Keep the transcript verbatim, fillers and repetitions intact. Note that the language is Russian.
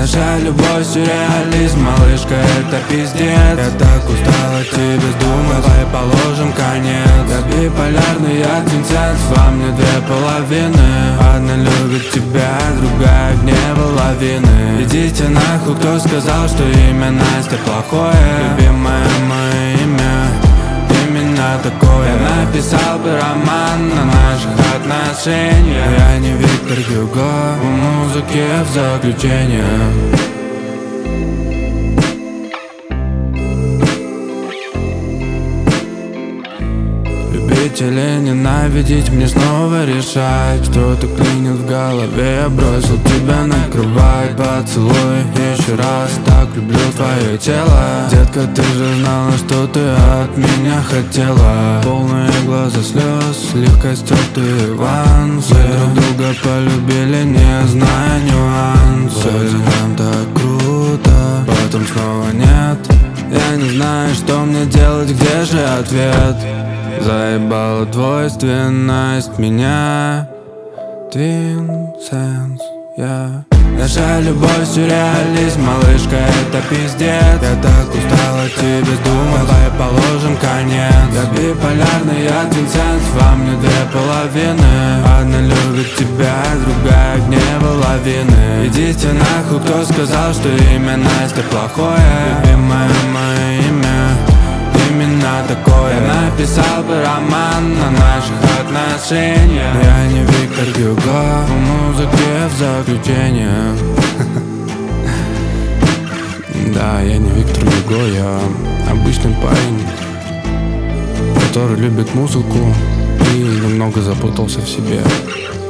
Наша любовь сюрреализм, малышка, это пиздец. Я так устал от тебя думать, давай положим конец. Я биполярный, я твинсенс, во мне две половины. Одна любит тебя, другая гнева лавины. Идите нахуй, кто сказал, что имя Настя плохое. Любимое мое имя, именно такое. Я написал бы роман на наших отношениях. Я не Виктор Гюго, в музыке в заключение. Любить или ненавидеть, мне снова решать. Что-то клинит в голове, я бросил тебя на кровать. Поцелуй еще раз, так люблю твое тело. Детка, ты же знала, что ты от меня хотела. Полные глаза слез, слегка стертые авансы. Друг друга полюбили, не зная нюансы. Вроде нам так круто, потом снова нет. Я не знаю, что мне делать, где же ответ? Заебала двойственность меня. Твинсенс, я. Наша любовь сюрреализм, малышка, это пиздец. Я так устал от тебя думать, давай положим конец. Я биполярный, я твинсенс, во мне две половины. Одна любит тебя, другая гнева лавины. Идите нахуй, кто сказал, что имя Настя плохое. Любимое мое имя, именно такое. Я написал бы роман на наших отношениях. Но я не Виктор Гюго, в музыке в заключение. Да, я не Виктор Гюго, я обычный парень, который любит музыку и немного запутался в себе.